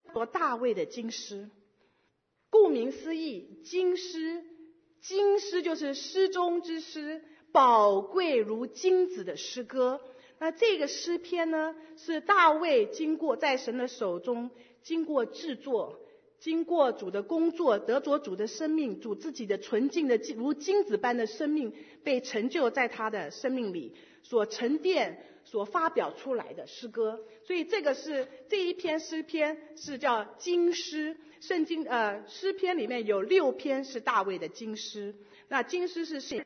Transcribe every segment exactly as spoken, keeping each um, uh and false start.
做大卫的金诗。顾名思义，金诗，金诗就是诗中之诗，宝贵如金子的诗歌。那这个诗篇呢，是大卫经过在神的手中经过制作，经过主的工作，得着主的生命，主自己的纯净的如金子般的生命被成就在他的生命里所沉淀所发表出来的诗歌。所以这个是这一篇诗篇是叫金诗。圣经呃诗篇里面有六篇是大卫的金诗。那金诗是谁？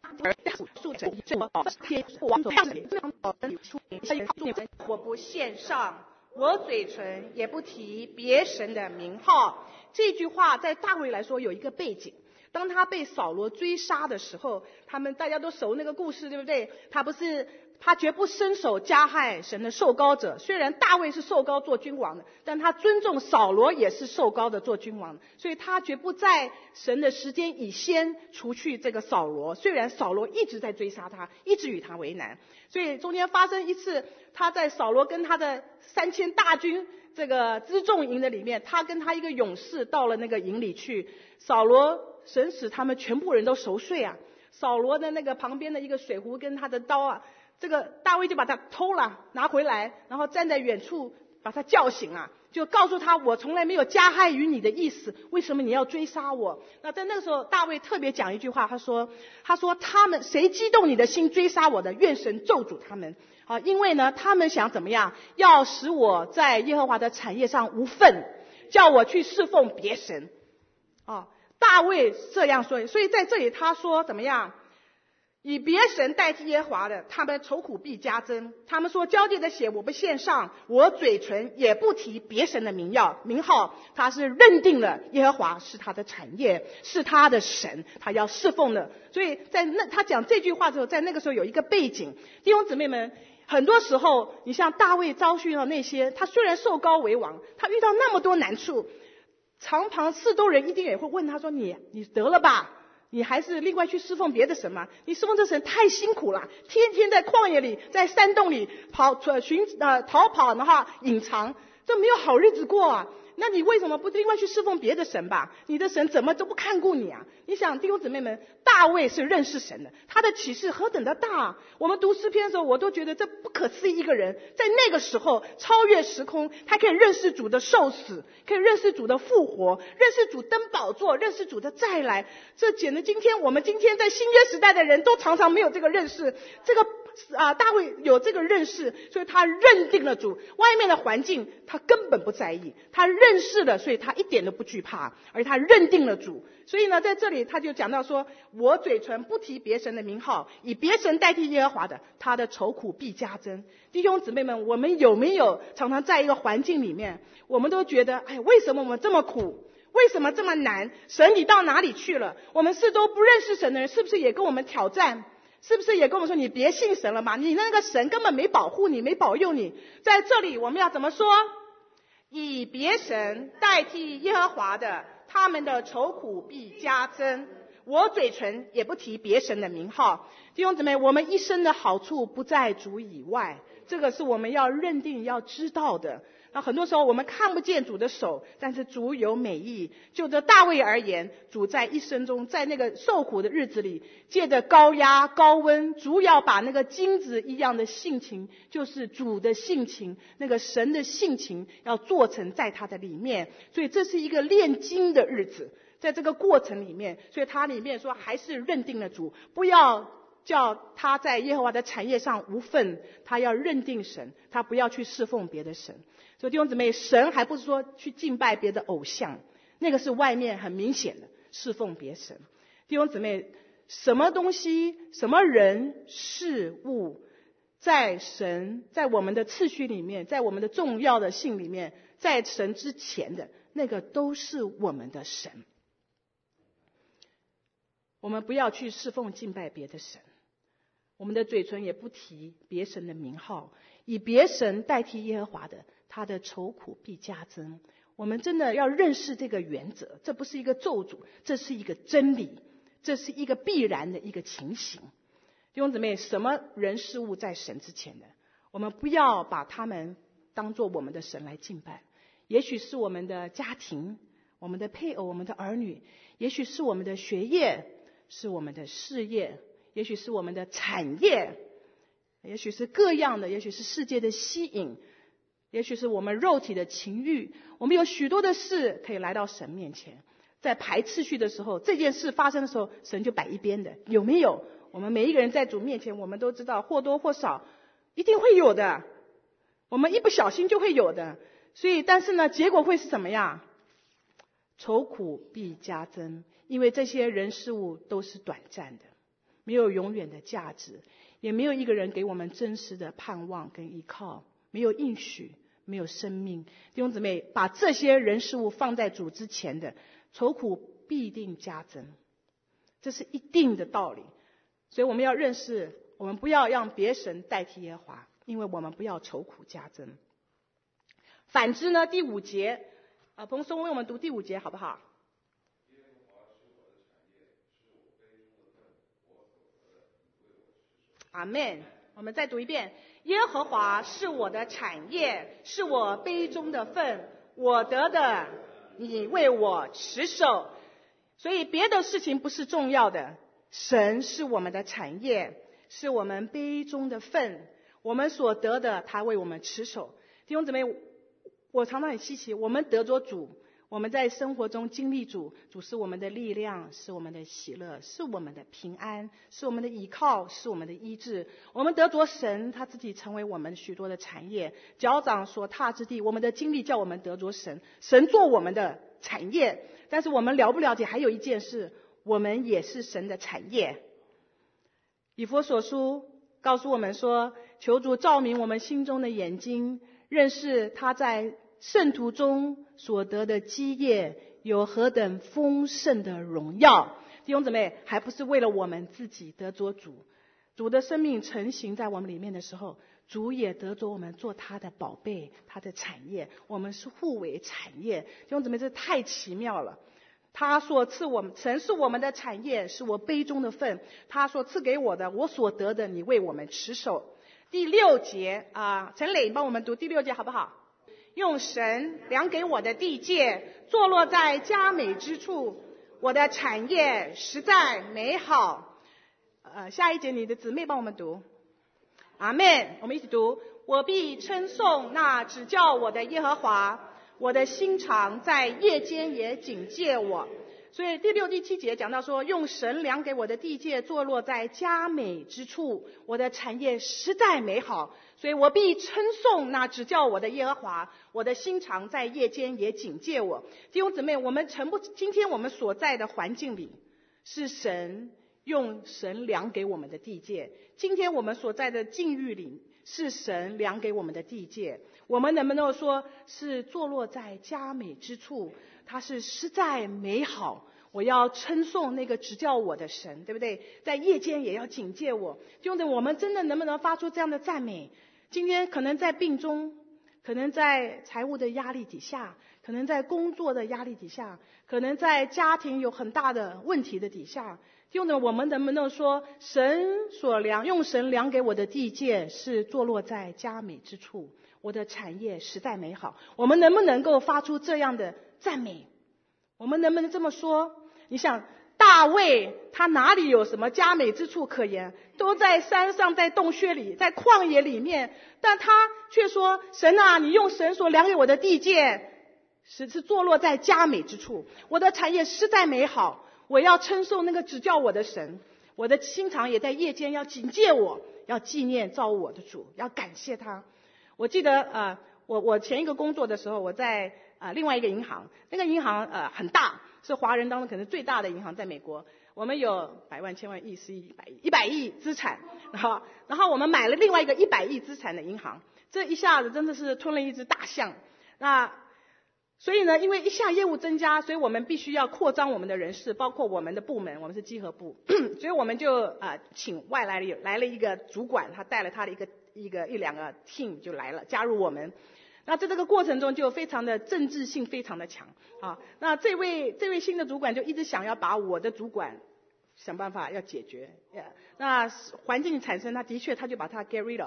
我不献上，我嘴唇也不提别神的名号。这句话在大卫来说有一个背景。当他被扫罗追杀的时候，他们大家都熟那个故事，对不对？他不是他绝不伸手加害神的受膏者。虽然大卫是受膏做君王的，但他尊重扫罗也是受膏的做君王的，所以他绝不在神的时间以先除去这个扫罗。虽然扫罗一直在追杀他，一直与他为难，所以中间发生一次，他在扫罗跟他的三千大军这个辎重营的里面，他跟他一个勇士到了那个营里去，扫罗神使他们全部人都熟睡啊。扫罗的那个旁边的一个水壶跟他的刀啊，这个大卫就把他偷了拿回来，然后站在远处把他叫醒啊，就告诉他我从来没有加害于你的意思，为什么你要追杀我？那在那个时候大卫特别讲一句话，他说他说他们谁激动你的心追杀我的，愿神咒诅他们啊，因为呢他们想怎么样，要使我在耶和华的产业上无份，叫我去侍奉别神啊。大卫这样说，所以在这里他说怎么样，以别神代替耶和华的，他们愁苦必加增。他们说交界的血我不献上，我嘴唇也不提别神的名要名号。他是认定了耶和华是他的产业，是他的神，他要侍奉的。所以在那他讲这句话之后，在那个时候有一个背景。弟兄姊妹们，很多时候你像大卫遭遇到那些，他虽然受膏为王，他遇到那么多难处，长旁四周人一定也会问他说，你你得了吧，你还是另外去侍奉别的神吗？你侍奉这神太辛苦了，天天在旷野里在山洞里跑寻呃逃跑然后隐藏，这没有好日子过啊。那你为什么不另外去侍奉别的神吧？你的神怎么都不看顾你啊？你想弟兄姊妹们，大卫是认识神的，他的启示何等的大。我们读诗篇的时候，我都觉得这不可思议，一个人在那个时候超越时空，他可以认识主的受死，可以认识主的复活，认识主登宝座，认识主的再来。这简直今天我们今天在新约时代的人都常常没有这个认识。这个啊，大卫有这个认识，所以他认定了主。外面的环境他根本不在意，他认识了，所以他一点都不惧怕，而他认定了主。所以呢，在这里他就讲到说，我嘴唇不提别神的名号，以别神代替耶和华的，他的愁苦必加增。弟兄姊妹们，我们有没有常常在一个环境里面，我们都觉得，哎，为什么我们这么苦？为什么这么难？神你到哪里去了？我们是都不认识神的人，是不是也跟我们挑战？是不是也跟我们说，你别信神了嘛？你那个神根本没保护你，没保佑你。在这里我们要怎么说？以别神代替耶和华的，他们的愁苦必加增。我嘴唇也不提别神的名号。弟兄姊妹，我们一生的好处不在主以外，这个是我们要认定要知道的。那很多时候我们看不见主的手，但是主有美意。就这大卫而言，主在一生中，在那个受苦的日子里，借着高压高温，主要把那个金子一样的性情，就是主的性情，那个神的性情要做成在他的里面。所以这是一个炼金的日子，在这个过程里面，所以他里面说还是认定了主，不要叫他在耶和华的产业上无份，他要认定神，他不要去侍奉别的神。所以弟兄姊妹，神还不是说去敬拜别的偶像，那个是外面很明显的侍奉别神。弟兄姊妹，什么东西什么人事物在神在我们的次序里面，在我们的重要的性里面，在神之前的那个都是我们的神。我们不要去侍奉敬拜别的神，我们的嘴唇也不提别神的名号，以别神代替耶和华的，他的愁苦必加增。我们真的要认识这个原则，这不是一个咒诅，这是一个真理，这是一个必然的一个情形。弟兄姊妹，什么人事物在神之前的，我们不要把他们当作我们的神来敬拜， 也许是我们的家庭，我们的配偶，我们的儿女，也许是我们的学业，是我们的事业，也许是我们的产业，也许是各样的，也许是世界的吸引，也许是我们肉体的情欲。我们有许多的事可以来到神面前，在排次序的时候，这件事发生的时候，神就摆一边的，有没有？我们每一个人在主面前，我们都知道或多或少一定会有的，我们一不小心就会有的。所以但是呢，结果会是什么样？愁苦必加增，因为这些人事物都是短暂的，没有永远的价值，也没有一个人给我们真实的盼望跟依靠，没有应许，没有生命。弟兄姊妹，把这些人事物放在主之前的，愁苦必定加增，这是一定的道理。所以我们要认识，我们不要让别神代替耶和华，因为我们不要愁苦加增。反之呢，第五节啊，彭松为我们读第五节好不好？阿们。我们再读一遍：耶和华是我的产业，是我杯中的份，我得的，你为我持守。所以别的事情不是重要的，神是我们的产业，是我们杯中的份，我们所得的他为我们持守。弟兄姊妹，我常常很稀奇，我们得着主，我们在生活中经历主，主是我们的力量，是我们的喜乐，是我们的平安，是我们的依靠，是我们的医治。我们得着神，他自己成为我们许多的产业，脚掌所踏之地，我们的经历叫我们得着神，神做我们的产业。但是我们了不了解还有一件事，我们也是神的产业。以弗所书告诉我们说，求主照明我们心中的眼睛，认识他在圣徒中所得的基业有何等丰盛的荣耀。弟兄姊妹，还不是为了我们自己得着主，主的生命成型在我们里面的时候，主也得着我们做他的宝贝，他的产业，我们是互为产业。弟兄姊妹，这太奇妙了。他所赐我们，神是我们的产业，是我杯中的份，他所赐给我的，我所得的，你为我们持守。第六节啊，陈磊帮我们读第六节好不好？用神量给我的地界，坐落在佳美之处，我的产业实在美好。呃，下一节你的姊妹帮我们读。阿们，我们一起读：我必称颂那指教我的耶和华，我的心肠在夜间也警戒我。所以第六、第七节讲到说，用神量给我的地界，坐落在佳美之处，我的产业实在美好。所以我必称颂那指教我的耶和华，我的心肠在夜间也警戒我。弟兄姊妹，我们全部今天我们所在的环境里，是神用神量给我们的地界；今天我们所在的境遇里，是神量给我们的地界。我们能不能说是坐落在佳美之处，它是实在美好？我要称颂那个指教我的神，对不对？在夜间也要警戒我。弟兄姊妹，我们真的能不能发出这样的赞美？今天可能在病中，可能在财务的压力底下，可能在工作的压力底下，可能在家庭有很大的问题的底下，弟兄姊妹，我们能不能说神所量用神量给我的地界是坐落在佳美之处，我的产业实在美好？我们能不能够发出这样的赞美？我们能不能这么说？你想大卫他哪里有什么佳美之处可言？都在山上，在洞穴里，在旷野里面，但他却说，神啊，你用神所量给我的地界是是坐落在佳美之处，我的产业实在美好，我要称颂那个指教我的神，我的心肠也在夜间要警戒我，要纪念造我的主，要感谢他。我记得呃，我我前一个工作的时候，我在呃另外一个银行，那个银行呃很大，是华人当中可能最大的银行，在美国。我们有百万、千万、亿、十亿、一百亿、一百亿资产，然后然后我们买了另外一个一百亿资产的银行，这一下子真的是吞了一只大象。那所以呢，因为一下业务增加，所以我们必须要扩张我们的人事，包括我们的部门，我们是稽核部，所以我们就呃请外来的来了一个主管，他带了他的一个一个一两个 team 就来了，加入我们。那在这个过程中就非常的政治性非常的强啊。那这位这位新的主管就一直想要把我的主管想办法要解决，那环境产生，他的确他就把他 get rid of。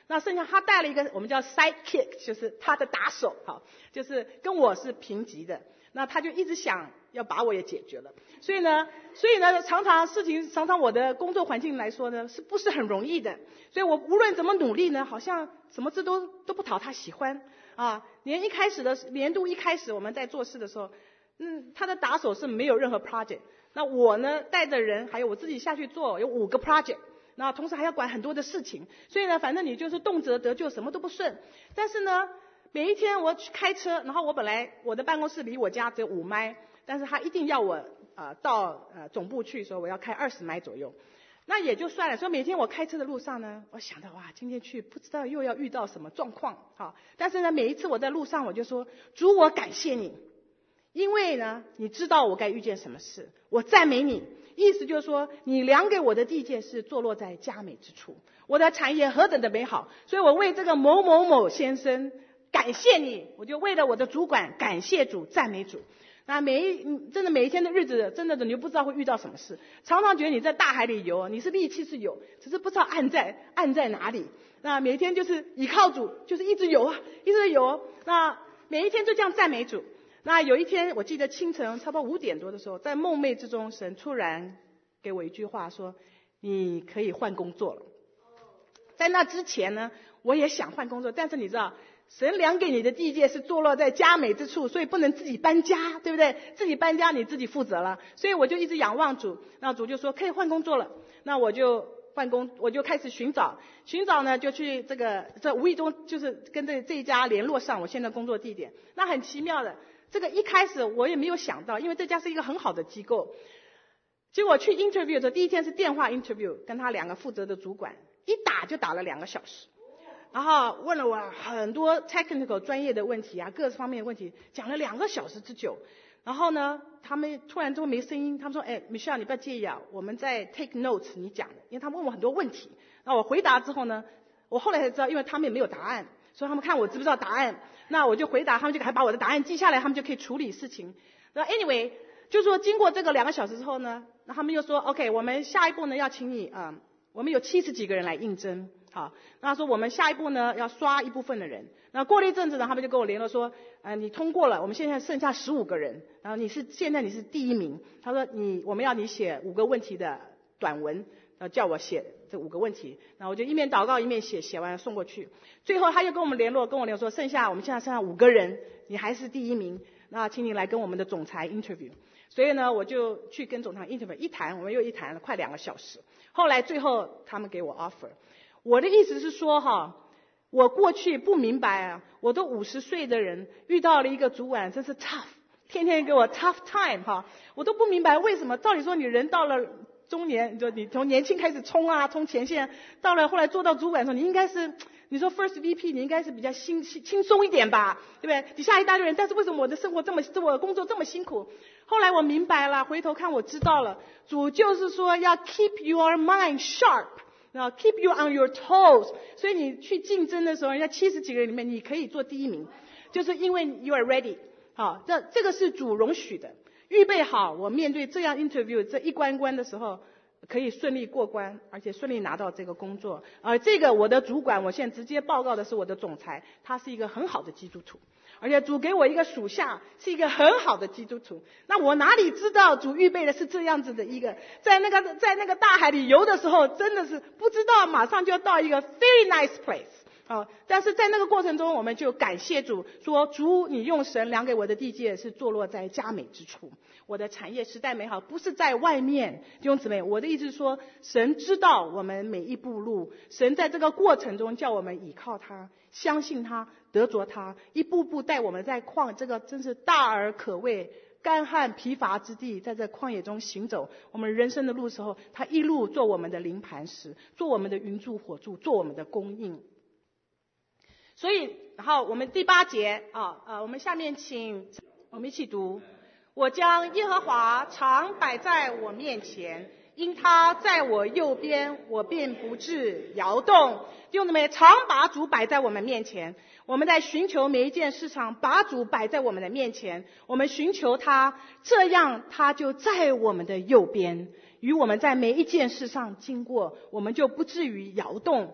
那剩下他带了一个我们叫 sidekick， 就是他的打手，好，就是跟我是平级的。那他就一直想要把我也解决了，所以呢，所以呢，常常事情，常常我的工作环境来说呢，是不是很容易的？所以我无论怎么努力呢，好像什么事都都不讨他喜欢啊。连一开始的年度一开始我们在做事的时候，嗯，他的打手是没有任何 project， 那我呢带着人还有我自己下去做，有五个 project， 那同时还要管很多的事情，所以呢，反正你就是动辄得咎，什么都不顺。但是呢，每一天我去开车，然后我本来我的办公室离我家只有五迈，但是他一定要我呃到呃总部去，说我要开二十迈左右，那也就算了。所以每天我开车的路上呢，我想到哇，今天去不知道又要遇到什么状况，好，但是呢，每一次我在路上我就说，主，我感谢你，因为呢，你知道我该遇见什么事，我赞美你。意思就是说，你量给我的地界是坐落在佳美之处，我的产业何等的美好，所以我为这个某某某先生感谢你，我就为了我的主管感谢主，赞美主。那每一真的每一天的日子，真的你就不知道会遇到什么事。常常觉得你在大海里游，你是力气是有，只是不知道岸在岸在哪里。那每一天就是倚靠主，就是一直游啊，一直游。那每一天就这样赞美主。那有一天，我记得清晨差不多五点多的时候，在梦寐之中，神突然给我一句话说：“你可以换工作了。”在那之前呢，我也想换工作，但是你知道，神量给你的地界是坐落在佳美之处，所以不能自己搬家，对不对？自己搬家你自己负责了，所以我就一直仰望主。那主就说可以换工作了，那我就换工，我就开始寻找，寻找呢就去这个，这无意中就是跟这这一家联络上我现在工作地点。那很奇妙的，这个一开始我也没有想到，因为这家是一个很好的机构。结果去 interview 的时候，第一天是电话 interview， 跟他两个负责的主管一打就打了两个小时。然后问了我很多 technical 专业的问题啊，各方面的问题，讲了两个小时之久。然后呢，他们突然之后没声音，他们说：“哎 ，Michelle， 你不要介意啊，我们在 take notes 你讲的。”因为他们问我很多问题，那我回答之后呢，我后来才知道，因为他们也没有答案，所以他们看我知不知道答案，那我就回答，他们就还把我的答案记下来，他们就可以处理事情。那 anyway， 就说经过这个两个小时之后呢，那他们又说 ：“OK， 我们下一步呢要请你啊、嗯，我们有七十几个人来应征。”好，那他说我们下一步呢要刷一部分的人。那过了一阵子呢，他们就跟我联络说，呃，你通过了，我们现在剩下十五个人，然后你是现在你是第一名。他说你我们要你写五个问题的短文，呃，叫我写这五个问题。那我就一面祷告一面写，写完送过去。最后他又跟我们联络，跟我联络说剩下我们现在剩下五个人，你还是第一名，那请你来跟我们的总裁 interview。所以呢，我就去跟总裁 interview， 一谈我们又一谈了快两个小时。后来最后他们给我 offer。我的意思是说哈，我过去不明白啊，我都五十岁的人遇到了一个主管真是 tough， 天天给我 tough time 哈，我都不明白为什么。照理说你人到了中年，就你从年轻开始冲啊，冲前线，到了后来做到主管的时候，你应该是你说 first V P， 你应该是比较轻轻松一点吧，对不对？底下一大堆人，但是为什么我的生活这么，我的工作这么辛苦？后来我明白了，回头看我知道了，主就是说要 keep your mind sharp。那 keep you on your toes， 所以你去竞争的时候，人家七十几个人里面你可以做第一名，就是因为 you are ready。好，这这个是主容许的，预备好我面对这样 interview 这一关关的时候，可以顺利过关，而且顺利拿到这个工作。而这个我的主管，我现在直接报告的是我的总裁，他是一个很好的基督徒。而且主给我一个属下，是一个很好的基督徒。那我哪里知道主预备的是这样子的一个，在那个在那个大海里游的时候，真的是不知道马上就要到一个 very nice place。哦，但是在那个过程中，我们就感谢主，说主，你用神量给我的地界是坐落在佳美之处，我的产业实在美好，不是在外面。弟兄姊妹，我的意思是说，神知道我们每一步路，神在这个过程中叫我们倚靠他，相信他，得着他，一步步带我们在旷这个真是大而可畏、干旱疲乏之地，在这旷野中行走我们人生的路的时候，他一路做我们的灵磐石，做我们的云柱火柱，做我们的供应。所以，然后我们第八节啊，呃，我们下面请我们一起读：我将耶和华常摆在我面前，因他在我右边，我便不致摇动。弟兄姊妹，常把主摆在我们面前。我们在寻求每一件事上，把主摆在我们的面前，我们寻求他，这样他就在我们的右边，与我们在每一件事上经过，我们就不至于摇动。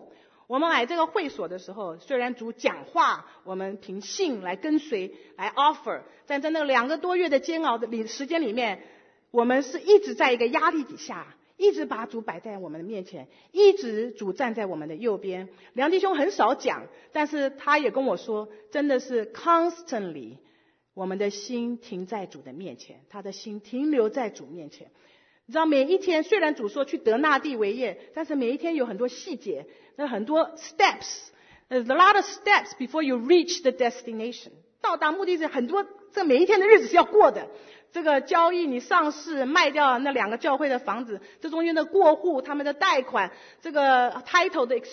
我们买这个会所的时候，虽然主讲话，我们凭信来跟随，来 offer， 但在那两个多月的煎熬的里时间里面，我们是一直在一个压力底下，一直把主摆在我们的面前，一直主站在我们的右边。梁弟兄很少讲，但是他也跟我说，真的是 constantly， 我们的心停在主的面前，他的心停留在主面前。你知道每一天，虽然主说去得那地为业，但是每一天有很多细节，那很多 steps，there's a lot of steps before you reach the destination。到达目的地很多，这每一天的日子是要过的。这个交易，你上市卖掉那两个教会的房子，这中间的过户，他们的贷款，这个 title 的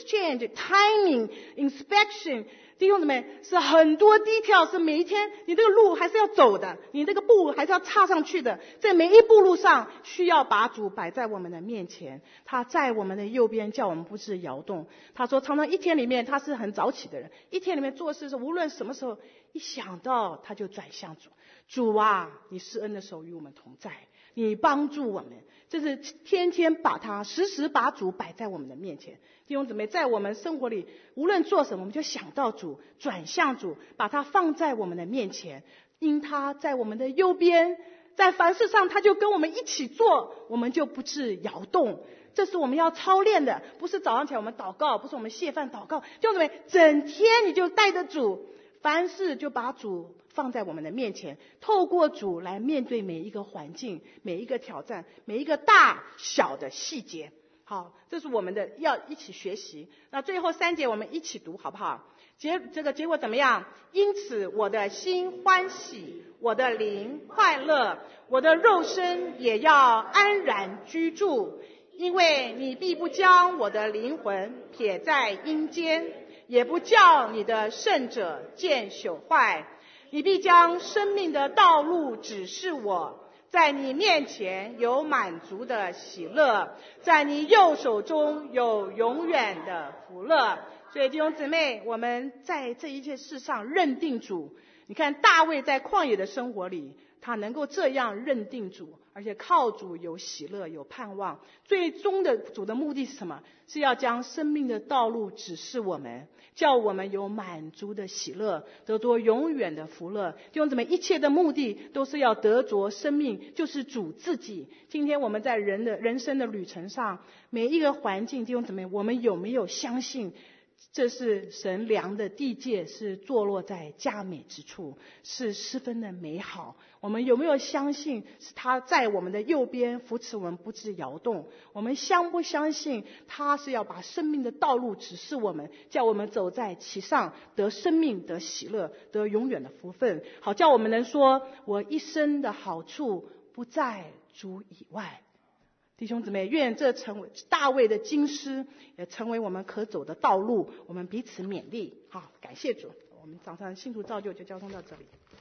exchange、timing、inspection。弟兄姊妹，是很多 detail， 是每一天你这个路还是要走的，你这个步还是要踏上去的。在每一步路上，需要把主摆在我们的面前，他在我们的右边，叫我们不致摇动。他说，常常一天里面，他是很早起的人，一天里面做事是无论什么时候，一想到他就转向主。主啊，你施恩的手与我们同在，你帮助我们，这是天天把他时时把主摆在我们的面前。弟兄姊妹，在我们生活里无论做什么，我们就想到主，转向主，把他放在我们的面前，因他在我们的右边，在凡事上他就跟我们一起做，我们就不致摇动。这是我们要操练的，不是早上起来我们祷告，不是我们谢饭祷告。弟兄姊妹，整天你就带着主，凡事就把主放在我们的面前，透过主来面对每一个环境，每一个挑战，每一个大小的细节。好，这是我们的要一起学习。那最后三节我们一起读好不好？结这个结果怎么样？因此我的心欢喜，我的灵快乐，我的肉身也要安然居住，因为你必不将我的灵魂撇在阴间，也不叫你的圣者见朽坏。你必将生命的道路指示我，在你面前有满足的喜乐，在你右手中有永远的福乐。所以弟兄姊妹，我们在这一切事上认定主。你看大卫在旷野的生活里，他能够这样认定主，而且靠主有喜乐有盼望。最终的主的目的是什么？是要将生命的道路指示我们，叫我们有满足的喜乐，得着永远的福乐。弟兄姊妹，一切的目的都是要得着生命，就是主自己。今天我们在人的人生的旅程上，每一个环境，弟兄姊妹，我们有没有相信这是神量的地界，是坐落在佳美之处，是十分的美好？我们有没有相信是他在我们的右边扶持我们不致摇动？我们相不相信他是要把生命的道路指示我们，叫我们走在其上，得生命，得喜乐，得永远的福分，好叫我们能说，我一生的好处不在主以外。弟兄姊妹，愿这成为大卫的经师，也成为我们可走的道路，我们彼此勉励。好，感谢主。我们早上信徒造就就交通到这里。